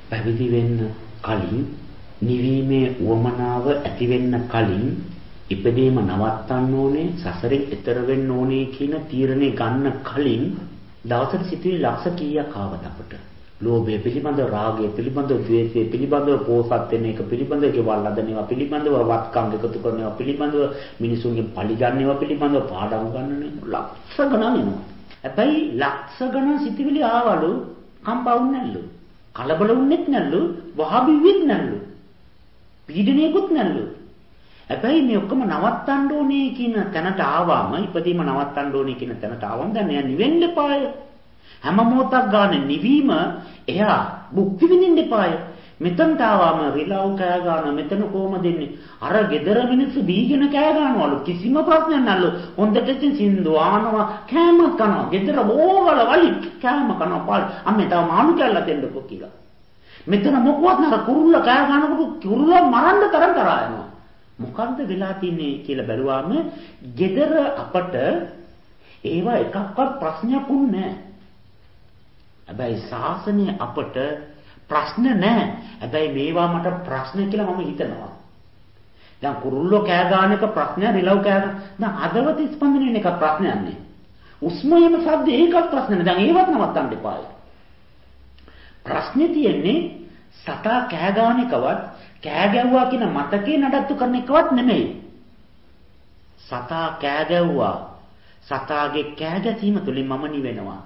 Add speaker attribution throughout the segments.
Speaker 1: පැවිදි වෙන්න කලින් නිවීමේ උවමනාව ඇති වෙන්න කලින් ඉපදීම නවත්තන්න ඕනේ සසරෙන් එතර වෙන්න ඕනේ කියන තීරණය ගන්න කලින් දවසට සිතුවිලි ලක්ෂ කීයක් ආවද අපට? ලෝභය පිළිබඳ, රාගය පිළිබඳ, ද්වේෂය පිළිබඳ, පෝසත් වෙන එක පිළිබඳ, ගෙවල් හදනවා පිළිබඳව, වත්කම් එකතු කරනවා පිළිබඳව, මිනිසුන්ගේ පලි ගන්නව පිළිබඳව පාඩම් ගන්නනේ ලක්ෂ ගණන් එනවා. හැබැයි ලක්ෂ ගණන් සිතුවිලි ආවලු කම්පවුන් නැල්ලු. කලබල වුන්නේත් නැල්ලු, වහබිවිත් නැල්ලු. පීඩනයකුත් නැල්ලු. හැබැයි මේ ඔක්කොම නවත්තන්න ඕනේ කියන තැනට ආවම, ඉපදීම නවත්තන්න ඕනේ කියන තැනට ආවම දැන් එයා නිවෙන්න එපාය. හැම මොහොතක් ගන්න නිවීම එයා භුක්ති විඳින්න එපාය. මෙතනට ආවම රිලව් කෑ ගන්න මෙතන කොහමද දෙන්නේ? අර gedara මිනිස්සු බීගෙන කෑ ගන්නවලු කිසිම ප්‍රශ්නයක් නැල්ලු. හොඳට ඉතින් සින්දු ආනවා කෑම කනවා. gedara ඕවල වලි කෑම කනවා පාල්. අම්මේ තව මාළු කැල්ල දෙන්නකෝ කියලා. මෙතන මොකවත් නර කුරුල්ල කෑ ගන්නකොට කුරුල්ල මරන්න තරම් තරහා යනවා. මොකද්ද වෙලා තින්නේ කියලා බැලුවාම gedara අපට ඒවා එකක්වත් ප්‍රශ්නයක් උන්නේ නැහැ. හැබැයි ශාසනය අපට ප්‍රශ්න නැහැ. හැබැයි මේවා මට ප්‍රශ්න කියලා මම හිතනවා. දැන් කුරුල්ලෝ කෑ ගන්න එක ප්‍රශ්නයක්, රිලව් කෑ ගන්න. දැන් හදවත ස්පන්දනය එක ප්‍රශ්නයක් නේ. උස්මයම සද්ද ඒකත් ප්‍රශ්න නෑ. දැන් ඒවත් නවත්තන්න එපායි. ප්‍රශ්නේ තියෙන්නේ සතා කෑ ගන්න එකවත්, කෑ ගැව්වා කියන මතකේ නඩත්තු කරන එකවත් නෙමෙයි. සතා කෑ ගැව්වා. සතාගේ කෑ ගැසීම තුලින් මම නිවෙනවා.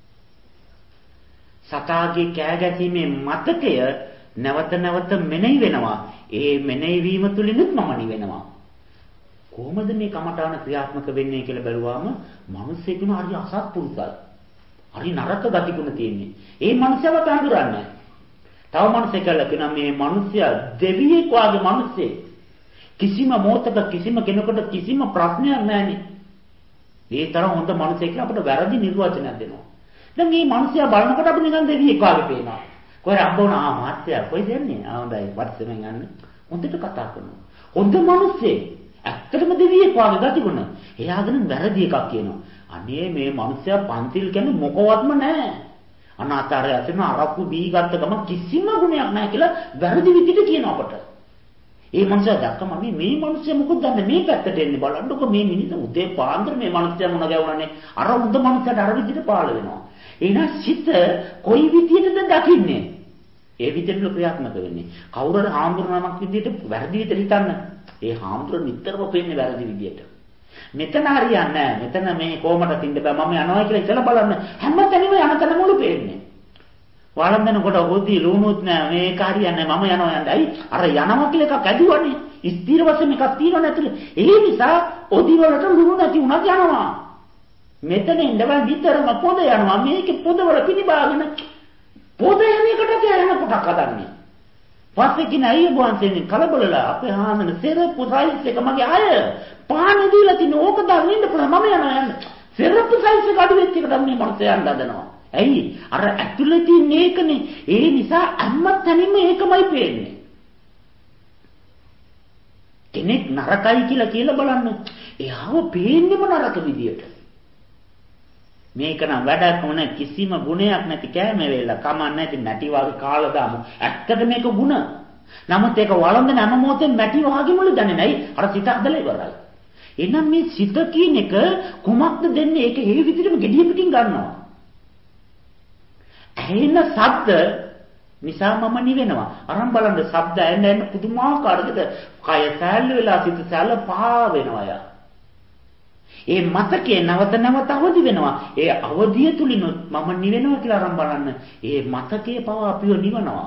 Speaker 1: සතාගේ කෑ ගැසීමේ මතකය නැවත නැවත මෙනෙහි වෙනවා. ඒ මෙනෙහි වීම තුලිනුත් මම නිවෙනවා. කොහොමද මේ කමඨාන ක්‍රියාත්මක වෙන්නේ කියලා බැලුවාම මිනිස්සෙකුන හරි අසත්පුරුසයි. හරි නරක ගතිගුණ තියෙන්නේ. ඒ මනුස්සයව හඳුරන්නේ. තව මිනිස්සෙක් කියලා මේ මිනිස්සයා දෙවියෙක් වාගේ මිනිස්සෙක්. කිසිම මොහොතක කිසිම කෙනෙකුට කිසිම ප්‍රශ්නයක් නැහැනේ. ඒ තරම් හොඳ මිනිස්සෙක් අපිට වැරදි නිර්වචනයක් දෙනවා. දැන් මේ මිනිස්සයා බලනකොට අපි නිකන් දෙවියෙක් වාගේ පේනවා. කොහෙද අම්බෝන මාත්‍යා කොහෙද යන්නේ? හොඳයි වත්සෙන් යන්නේ. හොඳට කතා කරනවා. හොඳ මිනිස්සෙක්. ඇත්තටම දෙවියෙක් වාගේ ගතිගුණ. එයාගෙන වැරදි එකක් කියනවා. අනේ මේ මිනිස්සයා පන්තිල් කියන්නේ මොකවත්ම නැහැ. අනාතරය අතන අරක්කු බී ගත්ත ගම කිසිම ගුණයක් නැහැ කියලා වැරදි විදිහට කියන අපට. ඒ මනුස්සයා දැක්කම මේ මිනිස්සයා මොකද දන්නේ මේ පැත්තට එන්නේ බලන්නකො මේ මිනිස්සු උදේ පාන්දර මේ මිනිස්සයා මොන ගැවුණානේ අර උද මනුස්සයාට අර විදිහට පාළ වෙනවා. එහෙනම් සිත කොයි විදිහටද දකින්නේ? ඒ විදිහට ක්‍රියාත්මක වෙන්නේ. කවුරු හරි හාමුදුරුවමක් විදිහට වැරදි විදිහට හිතන්න. ඒ හාමුදුරුවෝ නිතරම පෙන්නේ වැරදි විදිහට. මෙතන හරියන්නේ නැහැ. මෙතන මේ කොහමද තින්න බෑ. මම යනවා කියලා ඉතල බලන්න. හැමතැනම යන තැන මුළු පේන්නේ. වළඳනකොට හොදි ලුණුත් නැහැ. මේක හරියන්නේ නැහැ. මම යනවා යන්නයි. අර යනවා කියලා එකක් ඇදුවනේ. ස්ථිර වශයෙන් එකක් තියෙනව නැතුළු. ඒ නිසා ඔදි වලට ලුණු නැති උනත් යනවා. මෙතන ඉඳලා විතරම පොද යනවා. මේකේ පොදවල පිළිබාගෙන පොද යන එකට යන කොටක් හදන්නේ. පස්සේ කින අයිය බොන්සෙන් කලබලලා අපේ හාමන සෙරප්පු සයිස් එක මගේ අය පාන දීලා තින ඕක දාන්න ඉන්න පුළුවන් මම යනවා යන්න. සෙරප්පු සයිස් එක අඩු වෙච්ච එක තමයි මනස යන්න හදනවා. ඇයි? අර ඇතුලේ තියෙන ඒකනේ. ඒ නිසා අම්මතනින්ම ඒකමයි පේන්නේ. කෙනෙක් නරකයි කියලා බලන්න. එයාව පේන්නේම නරක විදියට. මේක නම් වැඩක් ඕන කිසිම ගුණයක් නැති කෑම වේලා කමක් නැති නැටි වගේ කාලා දාමු. ඇත්තට මේක ගුණ. නමුත් ඒක වළඳන හැම මොහොතෙම මැටි වගේමලු දැනේ නයි. අර සිත හදලා ඉවරයි. එහෙනම් මේ සිත කියන එක කුමක්ද දෙන්නේ? ඒක හේ විදිහටම gediya පිටින් ගන්නවා. ඇහෙන ශබ්ද නිසා මම නිවෙනවා. අරන් බලන්න ශබ්ද ඇහෙන්න පුදුමාකාරද? කය සෑල්ල වෙලා සිත සෑල්ල පහ වෙනවා යා. ඒ මතකේ නැවත නැවත අවදි වෙනවා. ඒ අවදිය තුලින් මම නිවෙනවා කියලා අරන් බලන්න. ඒ මතකයේ පව අපිව නිවනවා.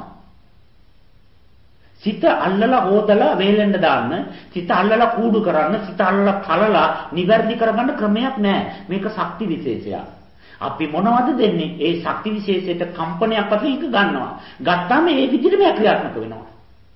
Speaker 1: සිත අල්ලලා හොදලා වේලෙන්න දාන්න, සිත අල්ලලා කූඩු කරන්න, සිත අල්ලලා කලලා නිවැරදි කරගන්න ක්‍රමයක් නැහැ. මේක ශක්ති විශේෂයක්. අපි මොනවද දෙන්නේ? ඒ ශක්ති විශේෂයට කම්පනයක් වශයෙන් එක ගන්නවා. ගත්තාම ඒ විදිහට මේ ක්‍රියාත්මක වෙනවා.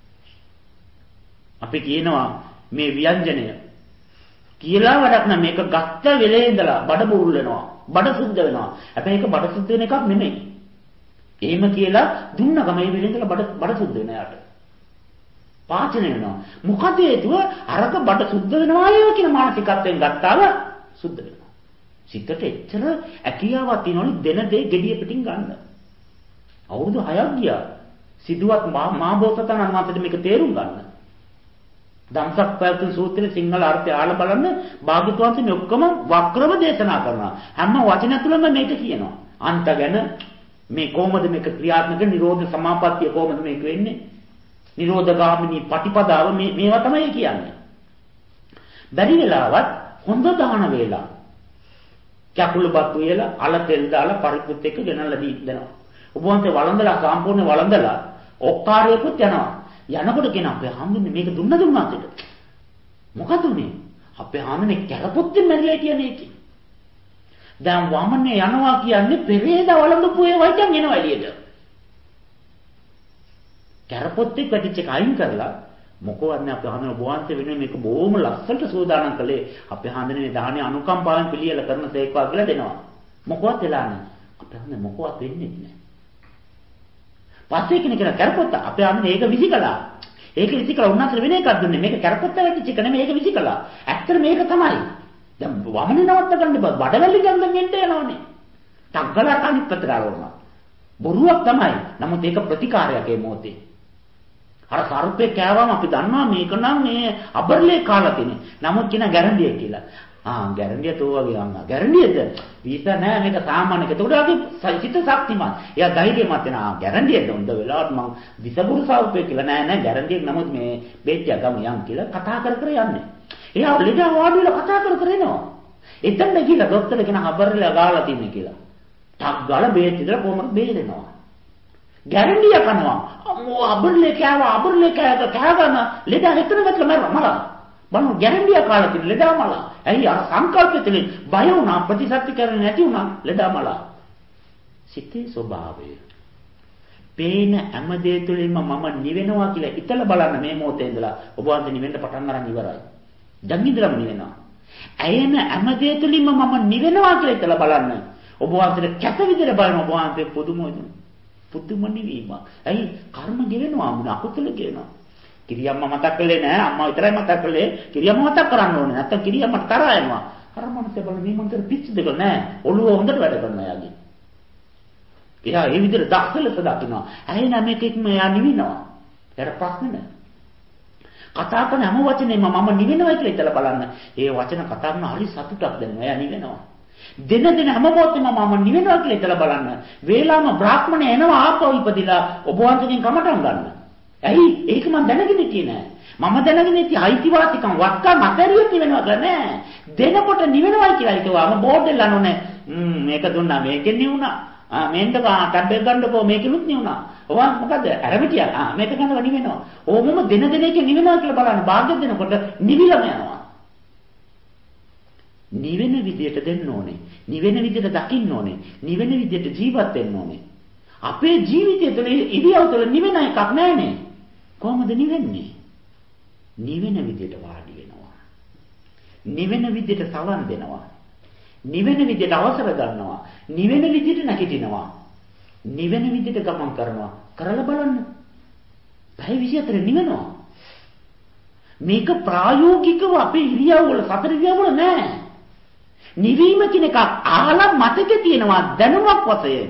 Speaker 1: අපි කියනවා මේ ව්‍යංජනය කියලා වැඩක් නෑ. මේක ගත්ත වෙලේ ඉඳලා බඩ බුරුල් වෙනවා. බඩ සුද්ධ වෙනවා. හැබැයි ඒක බඩ සුද්ධ වෙන එකක් නෙමෙයි. එහෙම කියලා දුන්න ගම මේ වෙලේ ඉඳලා බඩ සුද්ධ වෙන යාට. පාචන වෙනවා. මොකද හේතුව අරක බඩ සුද්ධ වෙනවා කියන මානසිකත්වයෙන් ගත්තාම සුද්ධ වෙනවා. සිතට එච්චර ඇකියාවක් තියෙනවනේ දෙන දේ gediya පිටින් ගන්න. අවුරුදු 6ක් ගියා. සිදුවත් මා බෝසතාණන් වහන්සේට මේක තේරුම් ගන්න. ධම්සක් පැවතුම් සූත්‍රයේ සිංහල අර්ථය ආලා බලන්න භාග්‍යවතුන් වහන්සේ මේ ඔක්කොම වක්‍රව දේශනා කරනවා. හැම වචන තුළම මේක කියනවා. අන්ත ගැන මේ කොහොමද මේක ක්‍රියාත්මක නිරෝධ සමාපත්තිය කොහොමද මේක වෙන්නේ? නිරෝධගාමිනී පටිපදාව මේවා තමයි කියන්නේ. බැරි වෙලාවත් හොඳ දාන වේලා කැකුළුපත් වේලා අල තෙල් දාලා පරිප්පුත් එක්ක ගෙනල්ලා දෙනවා. ඔබ වහන්සේ වළඳලා සම්පූර්ණ වළඳලා ඔක්කාරයකුත් යනවා. යනකොට කියන අපේ හාමුදුරනේ මේක දුන්නද උන්වහන්සේට? මොකද උනේ? අපේ හාමුදුරනේ කැරපොත්තෙන් මැරිලා කියන්නේ ඒකේ. දැන් වමනේ යනවා කියන්නේ පෙරේද වළඳපු ඒ වයින් එනවා එළියට. කැරපොත්තේ පැටිච්ච කයින් කරලා මොකවත් නෑ අපේ හාමුදුරනේ ඔබ වහන්සේ වෙනුවෙන් මේක බොහොම ලස්සනට සූදානම් කළේ. අපේ හාමුදුරනේ දාහනේ අනුකම්පාවෙන් පිළියෙල කරන සේක්වා කියලා දෙනවා. මොකවත් වෙලා නෑ. අපේ හාමුදුරනේ මොකවත් වෙන්නේ නෑ. පස්සේ කෙනෙක් කරපොත්ත අපේ අම්මේ ඒක විසිකලා. ඒක විසිකලා උන්වහන්සේ වෙන එකක් දුන්නේ. මේක කරපොත්ත වෙච්ච එක නෙමෙයි ඒක විසිකලා. ඇත්තට මේක තමයි. දැන් වමනේ නවත්ත ගන්න බෑ. බඩවැලි ගඳන් එන්න යනවනේ. ටග්ගලට අනිත් පැත්තට ආවම. බොරුවක් තමයි. නමුත් ඒක ප්‍රතිකාරයක් ඒ මොහොතේ. අර සර්පේ කෑවම අපි දන්නවා මේක නම් මේ අබර්ලේ කාලා තියෙන්නේ. නමුත් කියන ගැරන්ඩිය කියලා. ගැරන්ඩිය තෝ වගේ අම්මා. ගැරන්ඩියද? විස නෑ මේක සාමාන්‍යක. ඒකට අපි සිත ශක්තිමත්. එයා ධෛර්යමත් වෙනවා. ගැරන්ඩියද හොඳ වෙලාවට මං විසබුරු සෞපේ කියලා නෑ ගැරන්ඩියක් නමුත් මේ බේච්චිය ගමු යන් කියලා කතා කර කර යන්නේ. එයා ලෙඩ වාඩි වෙලා කතා කර කර එනවා. එතන ගිහලා ડોක්ටර් කෙනා අබර්ලේ ගාලා තින්නේ කියලා. ටක් ගාලා බේත් විතර කොහොමද බේරෙනවා. ගැරන්ඩිය කරනවා. අම්මෝ අබර්ලේ කෑවම ලෙඩ හිතන ගැටල මරලා. බලන්න ගැරන්ඩිය කාලා තින්නේ ලෙඩ මලා. ඇයි අර සංකල්පෙතලින් බය වුණා ප්‍රතිසත්ති කරන්නේ නැති වුණා ලෙඩ මලා. සිතේ ස්වභාවය. පේන හැම දෙය තුළින්ම මම නිවෙනවා කියලා හිතලා බලන්න මේ මොහොතේ ඉඳලා ඔබ වහන්සේ නිවෙන්න පටන් ගන්න ඉවරයි. දැන් ඉඳලම නිවෙනවා. ඇයෙන හැම දෙය තුළින්ම මම නිවෙනවා කියලා හිතලා බලන්න. ඔබ වහන්සේට කැත විදිහට බලන ඔබ වහන්සේ පුදුම නිවීම. ඇයි කර්ම ගෙවෙනවා මුණ අකුසල ගෙවෙනවා. කිරියම්මා මතක් කළේ නෑ අම්මා විතරයි මතක් කළේ. කිරියම්මා මතක් කරන්න ඕනේ. නැත්තම් කිරියම්මට තරහා යනවා. අර මනසේ බලන මේ මන්තර පිච්ච දෙක නෑ. ඔළුව හොඳට වැඩ කරනවා යාගේ. එයා ඒ විදිහට දක්ෂලස දකිනවා. ඇයි නෑ මේකෙත්ම එයා නිවිනවා. ඒකට ප්‍රශ්න නෑ. කතා කරන හැම වචනේම මම නිවෙනවා කියලා හිතලා බලන්න. ඒ වචන කතා කරන හරි සතුටක් දැනෙනවා. එයා නිවෙනවා. දින හැම මොහොතෙම මම නිවෙනවා කියලා හිතලා බලන්න. වේලාම බ්‍රාහ්මණය එනවා ආපහු ඉපදිලා ඔබ වහන්සේගෙන් කමටන් ගන්න. ඇයි? ඒක මම දැනගෙන හිටියේ නෑ. මම දැනගෙන හිටියේ අයිතිවාසිකම් වත්කා නැතරියොත් නිවෙනවා කියලා නෑ. දෙනකොට නිවෙනවා කියලා හිතුවාම බෝඩ් එක ලනෝනේ. මේක දුන්නා මේකෙන් නිවුණා. මේන්ට ටැබ් එක ගන්නකො මේකෙනුත් නිවුණා. ඔවා මොකද? අරමිටියා. මේක ගන්නව නිවෙනවා. ඕමම දෙන එකේ නිවෙනවා කියලා බලන්න. භාග්‍ය දෙනකොට නිවිලම යනවා. නිවෙන විදියට දෙන්න ඕනේ. නිවෙන විදියට දකින්න ඕනේ. නිවෙන විදියට ජීවත් වෙන්න ඕනේ. අපේ ජීවිතය තුළ ඉරියව් තුළ නිවෙන එකක් නැහැනේ. කොහොමද නිවෙන්නේ? නිවෙන විදියට වාඩි වෙනවා. නිවෙන විදියට සවන් දෙනවා. නිවෙන විදියට අවසර ගන්නවා. නිවෙන විදියට නැගිටිනවා. නිවෙන විදියට ගමන් කරනවා. කරලා බලන්න. පැය 24 නිවෙනවා. මේක ප්‍රායෝගිකව අපේ ඉරියව් වල සතර ඉරියව් වල නැහැ. නිවීම කියන එක අහලා මතකේ තියෙනවා දැනුමක් වශයෙන්.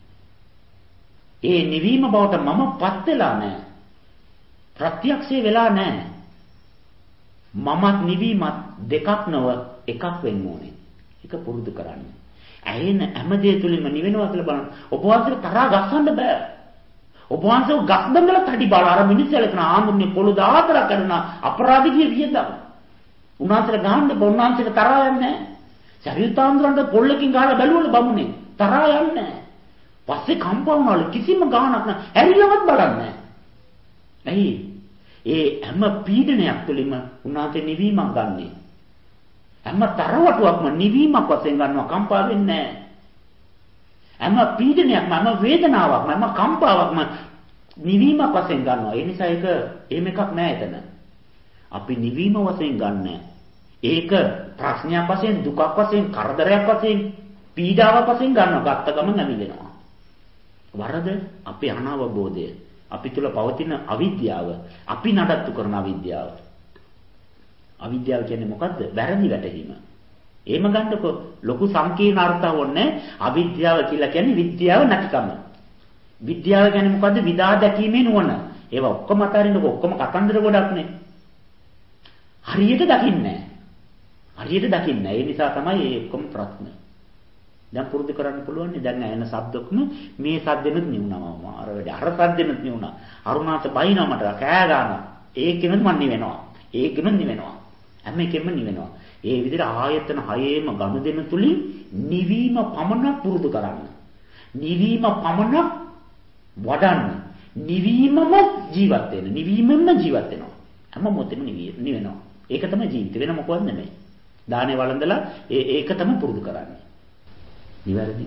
Speaker 1: ඒ නිවීම බවට මමපත් වෙලා නැහැ. ප්‍රත්‍යක්ෂේ වෙලා නැහැ. මමත් නිවීමත් දෙකක් නොව එකක් වෙන්න ඕනේ. ඒක පුරුදු කරන්න. ඇයෙන හැම දෙය තුලින්ම නිවෙනවා කියලා බලන්න. ඔබ වහන්සේට තරහා ගස්සන්න බෑ. ඔබ වහන්සේ ගස් බඳලා තඩි බාල අර මිනිස්සුල කරන ආමුන්නේ පොළු දාතර කරන අපරාධිකය වියදම්. උන්වහන්සේට ගහන්න බොන්වහන්සේට තරහා යන්නේ නැහැ. සරියුතාන්දරන්ට පොල්ලකින් ගහලා බැලුවල බමුණේ තරහා යන්නේ නැහැ. පස්සේ කම්පවුනවල කිසිම ගාණක් නැහැ. ඇරිලවත් බලන්නේ නැහැ. ඇයි? ඒ හැම පීඩනයක් තුළින්ම උන්වහන්සේ නිවීමක් ගන්නෙ. හැම තරවටුවක්ම නිවීමක් වශයෙන් ගන්නවා කම්පා වෙන්නේ නැහැ. හැම පීඩනයක්ම හැම වේදනාවක්ම හැම කම්පාවක්ම නිවීමක් වශයෙන් ගන්නවා. ඒ නිසා ඒක එහෙම එකක් නෑ එතන. අපි නිවීම වශයෙන් ගන්න. ඒක ප්‍රශ්නයක් වශයෙන් දුකක් වශයෙන් කරදරයක් වශයෙන් පීඩාවක් වශයෙන් ගන්නවා. ගත්ත ගමන් නැමිදෙනවා. වරද අපේ අනවබෝධය. අපි තුල පවතින අවිද්‍යාව. අපි නඩත්තු කරන අවිද්‍යාව. අවිද්‍යාව කියන්නේ මොකද්ද? වැරදි වැටහීම. එහෙම ගන්නකො ලොකු සංකීර්ණ අර්ථයක් ඕනේ. අවිද්‍යාව කියලා කියන්නේ විද්‍යාව නැතිකම. විද්‍යාව කියන්නේ මොකද්ද? විදා දැකීමේ නුවණ. ඒවා ඔක්කොම අතාරින්නකො ඔක්කොම කතන්දර ගොඩක් නේ. හරියට දකින්නේ නැහැ. හරියට දකින්නේ නැහැ. ඒ නිසා තමයි මේ ඔක්කොම ප්‍රශ්න. දැන් පුරුදු කරන්න පුළුවන් නේ. දැන් ඇහෙන ශබ්දකම මේ ශබ්දෙනුත් නිවුණාම අර වැඩි අර ශබ්දෙනුත් නිවුණා. අරුණාත බයිනවා මට කෑ ගන්නවා. ඒකෙනුත් මන් නිවෙනවා. ඒකෙනුත් නිවෙනවා. හැම එකෙම නිවෙනවා. ඒ විදිහට ආයතන හයේම ගනුදෙනු තුලින් නිවීම පමණ පුරුදු කරන්න. නිවීම පමණ වඩන්න. නිවීමම ජීවත් වෙන. නිවීමම ජීවත් වෙනවා. හැම මොහොතෙම නිවෙනවා. ඒක තමයි ජීවිත. වෙන මොකවත් නෙමෙයි. දානේ වළඳලා ඒක තමයි පුරුදු කරන්නේ. නිවැරදිද?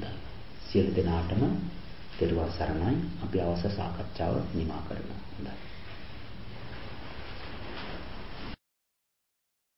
Speaker 1: සියලු දෙනාටම තෙරුවන් සරණයි. අපි අවශ්‍ය සාකච්ඡාව නිමා කරනවා. හොඳයි.